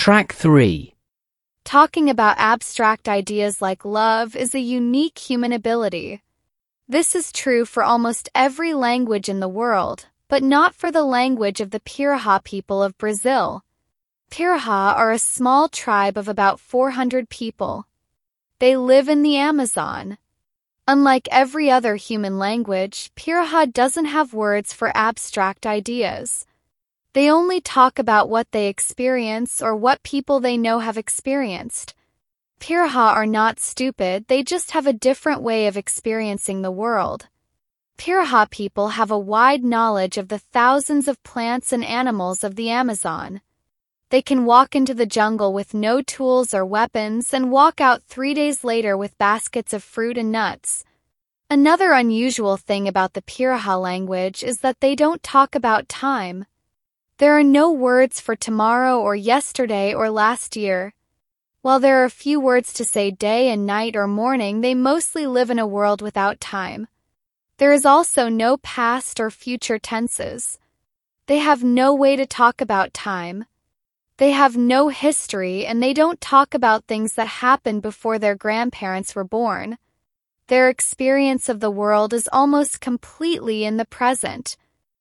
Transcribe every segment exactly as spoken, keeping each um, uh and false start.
Track three. Talking about abstract ideas like love is a unique human ability. This is true for almost every language in the world, but not for the language of the Piraha people of Brazil. Piraha are a small tribe of about four hundred people. They live in the Amazon. Unlike every other human language, Piraha doesn't have words for abstract ideas. They only talk about what they experience or what people they know have experienced. Piraha are not stupid, they just have a different way of experiencing the world. Piraha people have a wide knowledge of the thousands of plants and animals of the Amazon. They can walk into the jungle with no tools or weapons and walk out three days later with baskets of fruit and nuts. Another unusual thing about the Piraha language is that they don't talk about time. There are no words for tomorrow or yesterday or last year. While there are few words to say day and night or morning, they mostly live in a world without time. There is also no past or future tenses. They have no way to talk about time. They have no history, and they don't talk about things that happened before their grandparents were born. Their experience of the world is almost completely in the present.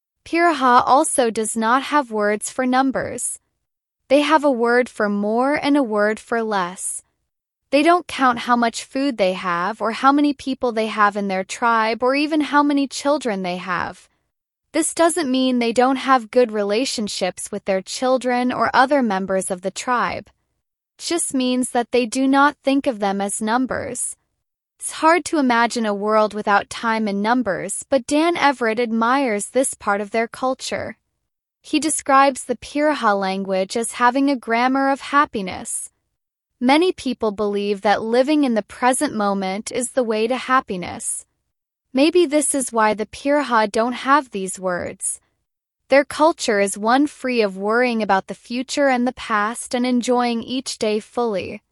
Piraha also does not have words for numbers. They have a word for more and a word for less. They don't count how much food they have or how many people they have in their tribe or even how many children they have. This doesn't mean they don't have good relationships with their children or other members of the tribe. It just means that they do not think of them as numbers. It's hard to imagine a world without time and numbers, but Dan Everett admires this part of their culture. He describes the Piraha language as having a grammar of happiness. Many people believe that living in the present moment is the way to happiness. Maybe this is why the Piraha don't have these words. Their culture is one free of worrying about the future and the past and enjoying each day fully.